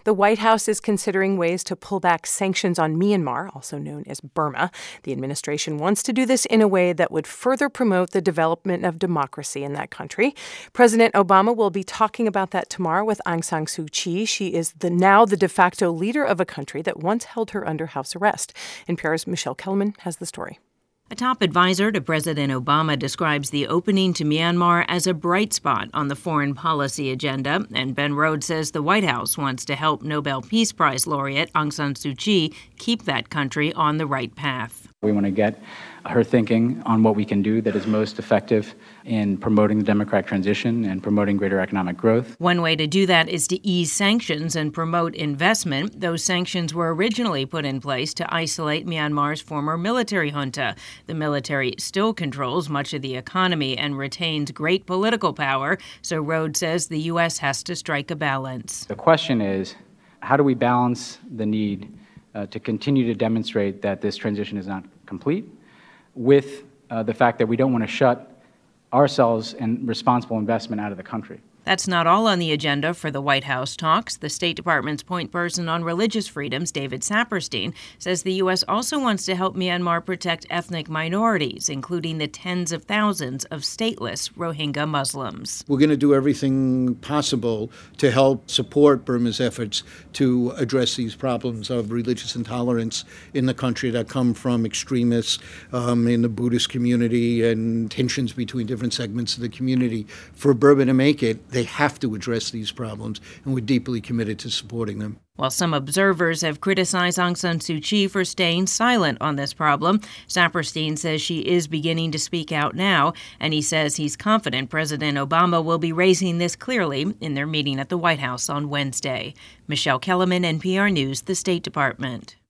The White House is considering ways to pull back sanctions on Myanmar, also known as Burma. The administration wants to do this in a way that would further promote the development of democracy in that country. President Obama will be talking about that tomorrow with Aung San Suu Kyi. She is now the de facto leader of a country that once held her under house arrest. NPR's Michelle Kellerman has the story. A top advisor to President Obama describes the opening to Myanmar as a bright spot on the foreign policy agenda, and Ben Rhodes says the White House wants to help Nobel Peace Prize laureate Aung San Suu Kyi keep that country on the right path. We want to get her thinking on what we can do that is most effective in promoting the democratic transition and promoting greater economic growth. One way to do that is to ease sanctions and promote investment. Those sanctions were originally put in place to isolate Myanmar's former military junta. The military still controls much of the economy and retains great political power, so Rhodes says the U.S. has to strike a balance. The question is, how do we balance the need to continue to demonstrate that this transition is not complete with the fact that we don't want to shut ourselves and responsible investment out of the country? That's not all on the agenda for the White House talks. The State Department's point person on religious freedoms, David Saperstein, says the U.S. also wants to help Myanmar protect ethnic minorities, including the tens of thousands of stateless Rohingya Muslims. We're going to do everything possible to help support Burma's efforts to address these problems of religious intolerance in the country that come from extremists in the Buddhist community and tensions between different segments of the community. For Burma to make it, they have to address these problems, and we're deeply committed to supporting them. While some observers have criticized Aung San Suu Kyi for staying silent on this problem, Saperstein says she is beginning to speak out now, and he says he's confident President Obama will be raising this clearly in their meeting at the White House on Wednesday. Michelle Kellerman, NPR News, the State Department.